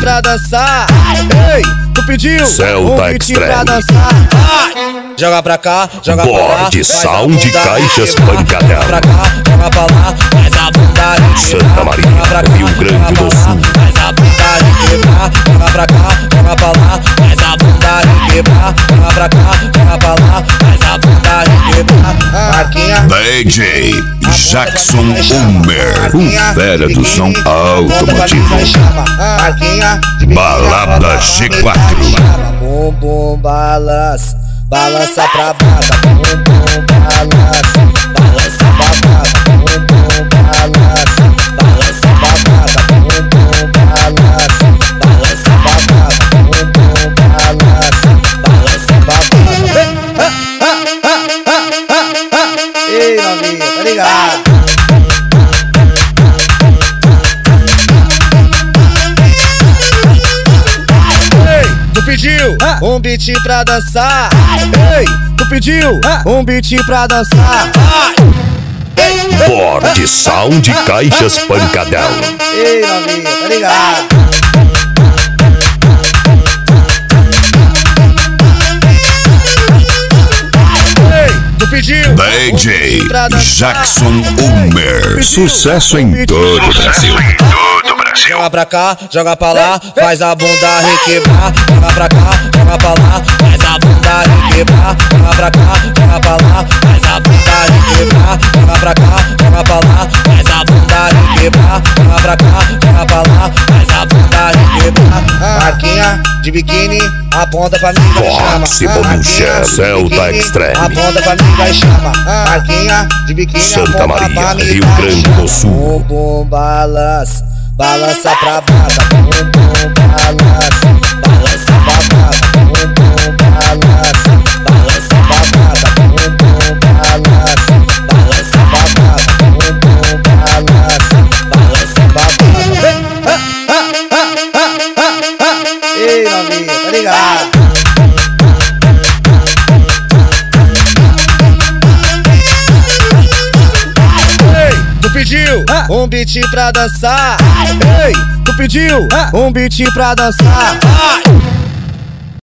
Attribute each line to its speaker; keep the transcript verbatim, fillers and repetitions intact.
Speaker 1: pra dançar. Ei, tu pediu
Speaker 2: Celta
Speaker 1: um beat
Speaker 2: Extreme
Speaker 1: pra dançar. Vai. Joga pra cá, joga pra lá.
Speaker 2: Borde, Sound, Caixas, Pancadão.
Speaker 1: Joga pra cá, joga pra lá. Faz a bunda
Speaker 2: Santa Maria, Rio Grande do Sul.
Speaker 1: Faz a bunda quebrar. Joga pra cá, joga pra lá. Faz a bunda quebrar. Joga pra cá, joga pra lá. Faz a bunda quebrar. Marquinha
Speaker 2: D J Jackson Homer, o fera do som automotivo. Balada G quatro.
Speaker 1: Bum bum balança, balança pra bata. Bum bum balança, balança pra bata. Bum bum balança, balança pra bata. Bum bum balança, balança pra bata. Bum bum balança, balança pra bata. Ei, novinha, tá ligado? Tu pediu um beat pra dançar. Ei, tu pediu um beat pra dançar.
Speaker 2: Borde, Sound, Caixas, Pancadão.
Speaker 1: Ei, novinha, tá ligado? Ei, tu pediu
Speaker 2: D J Jackson Homer, sucesso em todo o Brasil.
Speaker 1: Joga pra cá, joga pra lá, faz a bunda requebrar. Joga pra cá, joga pra lá, faz a bunda requebrar. Joga pra cá, joga pra lá, faz a bunda requebrar. Joga pra cá, joga pra lá, faz a bunda requebrar. Joga pra cá, joga pra lá, faz a bunda requebrar. Marquinha de biquíni, aponta pra mim e chama.
Speaker 2: Fox Evolution, Celta Extreme.
Speaker 1: Aponta pra mim e chama. Marquinha de biquíni,
Speaker 2: Santa
Speaker 1: aponta pra
Speaker 2: Maria,
Speaker 1: mim
Speaker 2: Rio Grande do Sul.
Speaker 1: Bum bum balança, balança pra bata. Bum bum balança, balança pra bata. Bum bum balança, balança pra bata. Bum bum balança, balança pra bata. Bum bum balança, balança pra bata. Ei, novinha, tá ligado? Tu pediu um beat pra dançar. Ei, tu pediu um beat pra dançar.